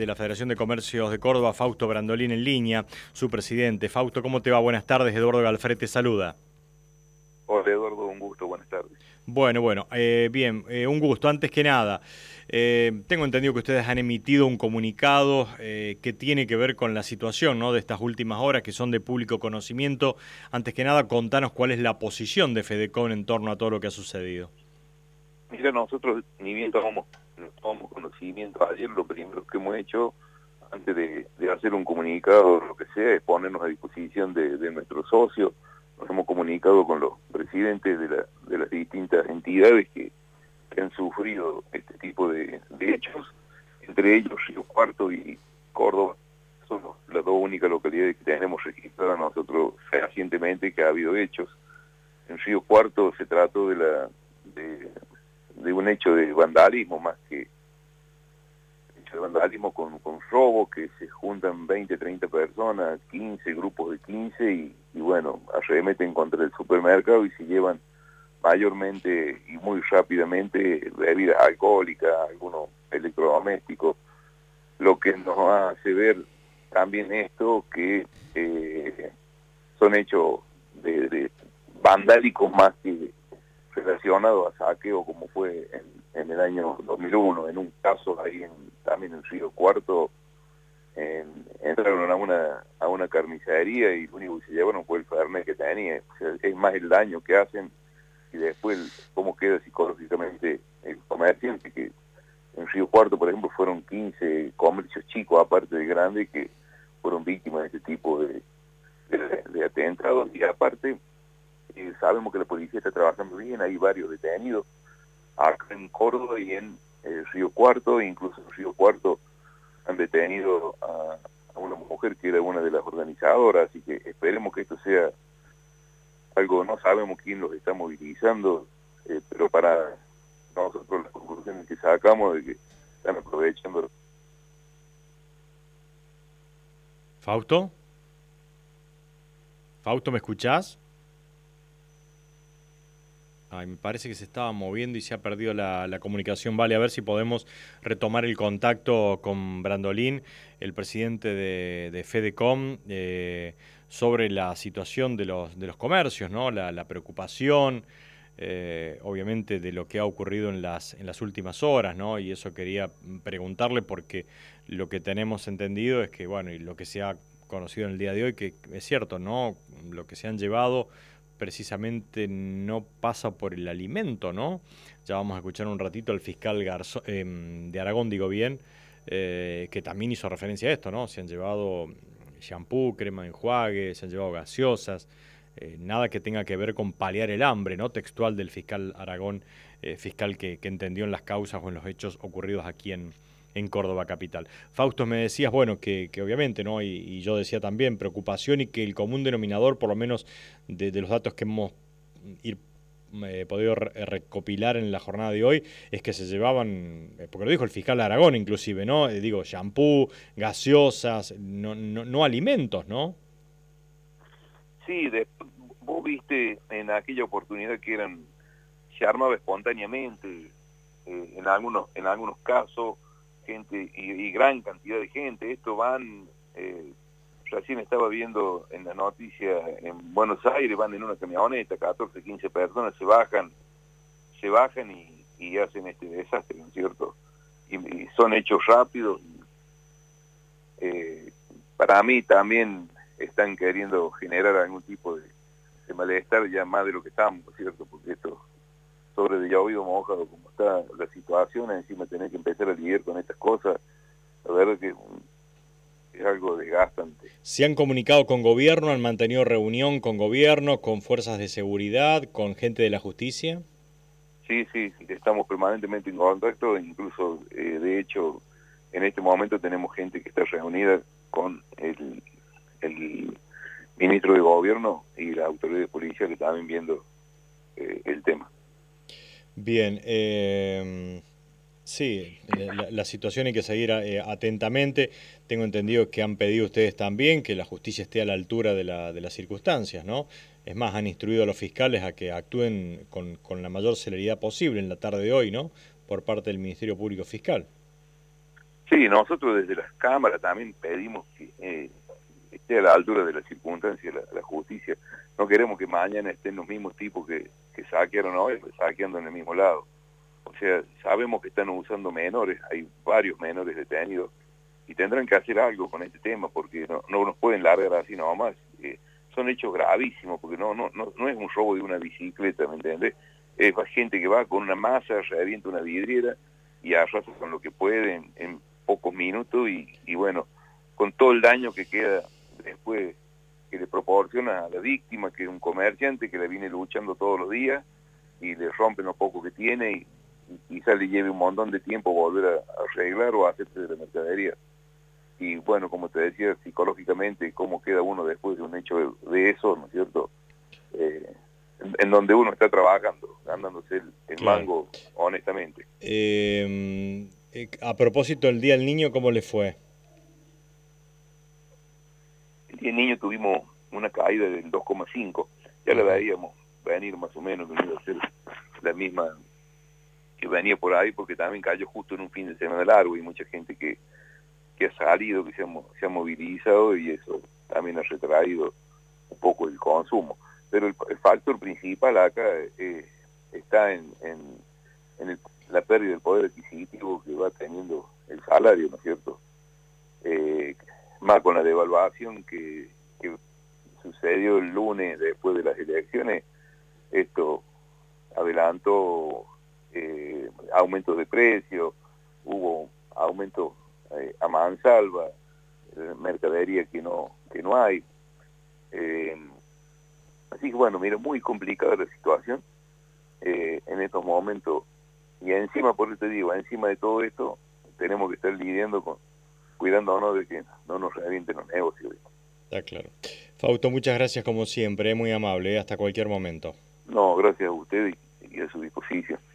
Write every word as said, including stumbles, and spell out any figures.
de la Federación de Comercios de Córdoba, Fausto Brandolin, en línea, su presidente. Fausto, ¿cómo te va? Buenas tardes, Eduardo Galfré te saluda. Hola Eduardo, un gusto, buenas tardes. Bueno, bueno, eh, bien, eh, un gusto. Antes que nada, eh, tengo entendido que ustedes han emitido un comunicado eh, que tiene que ver con la situación, ¿no?, de estas últimas horas, que son de público conocimiento. Antes que nada, contanos cuál es la posición de Fedecon en torno a todo lo que ha sucedido. Mira, nosotros ni bien tomamos, tomamos conocimiento ayer, lo primero que hemos hecho antes de, de hacer un comunicado o lo que sea es ponernos a disposición de, de nuestros socios. Nos hemos comunicado con los presidentes de, la, de las distintas entidades que, que han sufrido este tipo de, de hechos, entre ellos Río Cuarto y Córdoba. Son los, las dos únicas localidades que tenemos registradas nosotros recientemente que ha habido hechos. En Río Cuarto se trató de la de, de un hecho de vandalismo más que hecho de vandalismo con, con robo, que se juntan veinte, treinta personas, quince grupos de quince y, y bueno, arremeten contra el supermercado y se llevan mayormente y muy rápidamente bebidas alcohólicas, algunos electrodomésticos, lo que nos hace ver también esto que eh, son hechos de, de vandálicos más que relacionados a saqueo, como fue en, en el año dos mil uno, en un caso ahí en, también en Río Cuarto, en, entraron a una a una carnicería y lo único que se llevaron fue el fernet que tenía. O sea, es más el daño que hacen y después el, cómo queda psicológicamente el comerciante, que en Río Cuarto, por ejemplo, fueron quince comercios chicos, aparte de grandes, que fueron víctimas de este tipo de, de, de atentados, y aparte eh, sabemos que la policía está trabajando bien, hay varios detenidos acá en Córdoba y en eh, Río Cuarto, incluso en Río Cuarto han detenido a, a una mujer que era una de las organizadoras, así que esperemos que esto sea algo, no sabemos quién los está movilizando, eh, pero para nosotros las conclusiones que sacamos de que están aprovechando. ¿Fausto? ¿Fausto, me escuchás? Ay, me parece que se estaba moviendo y se ha perdido la, la comunicación. Vale, a ver si podemos retomar el contacto con Brandolin, el presidente de, de Fedecom, eh, sobre la situación de los, de los comercios, ¿no? La, la preocupación, eh, obviamente, de lo que ha ocurrido en las, en las últimas horas, ¿no? Y eso quería preguntarle porque lo que tenemos entendido es que, bueno, y lo que se ha conocido en el día de hoy, que es cierto, ¿no? Lo que se han llevado precisamente no pasa por el alimento, ¿no? Ya vamos a escuchar un ratito al fiscal Garzo, eh, de Aragón, digo bien, eh, que también hizo referencia a esto, ¿no? Se han llevado shampoo, crema de enjuague, se han llevado gaseosas, eh, nada que tenga que ver con paliar el hambre, ¿no? Textual del fiscal Aragón, eh, fiscal que, que entendió en las causas o en los hechos ocurridos aquí en, en Córdoba capital. Fausto, me decías, bueno, que, que obviamente, ¿no? Y, y yo decía también, preocupación y que el común denominador, por lo menos de, de los datos que hemos ir, eh, podido re recopilar en la jornada de hoy, es que se llevaban, eh, porque lo dijo el fiscal de Aragón inclusive, ¿no? Eh, digo, shampoo, gaseosas, no, no, no alimentos, ¿no? Sí, de, vos viste en aquella oportunidad que eran, se armaba espontáneamente, eh, en algunos en algunos casos, gente y, y gran cantidad de gente. Esto van, eh, recién estaba viendo en la noticia en Buenos Aires, van en una camioneta, catorce, quince personas, se bajan, se bajan y, y hacen este desastre, ¿no es cierto? Y, y son hechos rápidos. Eh, para mí también están queriendo generar algún tipo de, de malestar ya más de lo que estamos, ¿no es cierto? Porque esto sobre de llovido mojado, como está la situación, encima tener que empezar a lidiar con estas cosas, la verdad que es algo desgastante. ¿Se han comunicado con gobierno, han mantenido reunión con gobierno, con fuerzas de seguridad, con gente de la justicia? Sí, sí, estamos permanentemente en contacto, incluso eh, de hecho en este momento tenemos gente que está reunida con el, el ministro de gobierno y la autoridad de policía que estaban viendo eh, el tema. Bien, eh, sí, la, la situación hay que seguir eh, atentamente. Tengo entendido que han pedido ustedes también que la justicia esté a la altura de, la, de las circunstancias, ¿no? Es más, han instruido a los fiscales a que actúen con, con la mayor celeridad posible en la tarde de hoy, ¿no? Por parte del Ministerio Público Fiscal. Sí, nosotros desde las cámaras también pedimos que eh, esté a la altura de las circunstancias la, la justicia. No queremos que mañana estén los mismos tipos que, que saquearon hoy, pues, saqueando en el mismo lado. O sea, sabemos que están usando menores, hay varios menores detenidos, y tendrán que hacer algo con este tema, porque no, no nos pueden largar así nomás. Eh, son hechos gravísimos, porque no, no, no, no es un robo de una bicicleta, ¿me entiendes? Es gente que va con una masa, revienta una vidriera y arrasa con lo que puede en, en pocos minutos, y, y bueno, con todo el daño que queda después, que le proporciona a la víctima, que es un comerciante que le viene luchando todos los días, y le rompen lo poco que tiene, y quizás le lleve un montón de tiempo volver a, a arreglar o a hacerse de la mercadería. Y bueno, como te decía, psicológicamente, cómo queda uno después de un hecho de, de eso, ¿no es cierto? Eh, en, en donde uno está trabajando, ganándose el, el claro. mango, honestamente. Eh, eh, a propósito del Día del Niño, ¿cómo le fue? El Día del Niño tuvimos una caída del dos coma cinco, ya la veíamos venir más o menos, que iba a ser la misma que venía por ahí, porque también cayó justo en un fin de semana largo y mucha gente que, que ha salido, que se ha, se ha movilizado, y eso también ha retraído un poco el consumo. Pero el, el factor principal acá eh, está en, en, en el, la pérdida del poder adquisitivo que va teniendo el salario, ¿no es cierto? Eh, más con la devaluación que, que sucedió el lunes después de las elecciones, esto adelantó eh, aumentos de precios, hubo aumentos eh, a mansalva, eh, mercadería que no que no hay. Eh, así que bueno, mira, muy complicada la situación eh, en estos momentos, y encima, por eso te digo, encima de todo esto, tenemos que estar lidiando con, cuidándonos de que no nos revienten los negocios. Está claro. Fausto, muchas gracias como siempre, muy amable, hasta cualquier momento. No, gracias a usted y, y a su disposición.